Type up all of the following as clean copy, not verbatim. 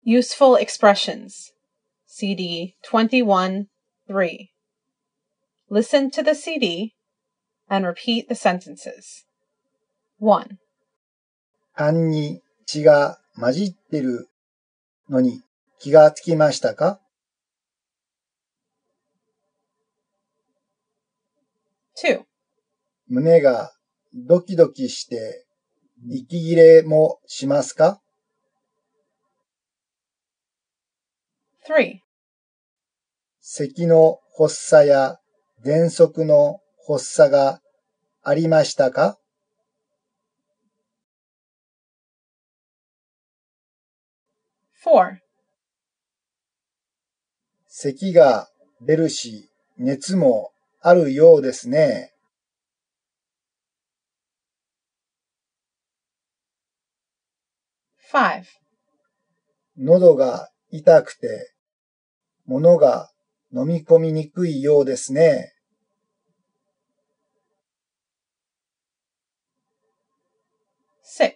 Useful expressions. CD 21-3. Listen to the CD and repeat the sentences. 1. パンに血が混じってるのに気がつきましたか？ 2. 胸がドキドキして息切れもしますか？ 3. 咳の発作や喘息の発作がありましたか？ 4. 咳が出るし熱もあるようですね。 5. 喉が痛くて物が飲み込みにくいようですね。 6.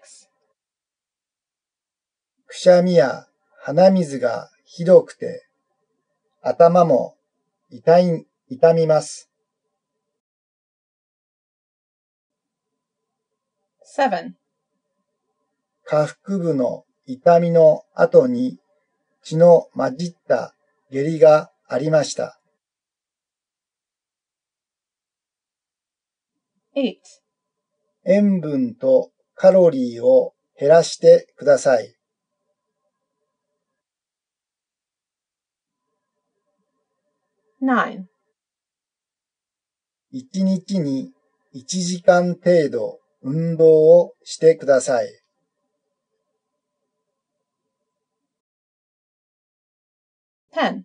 くしゃみや鼻水がひどくて頭も痛みます。 7. 下腹部の痛みの後に血の混じった下痢がありました。 8. 塩分とカロリーを減らしてください。 9. 1日に1時間程度運動をしてください。 10.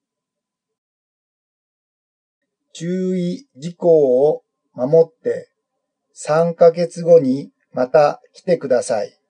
注意事項を守って3ヶ月後にまた来てください。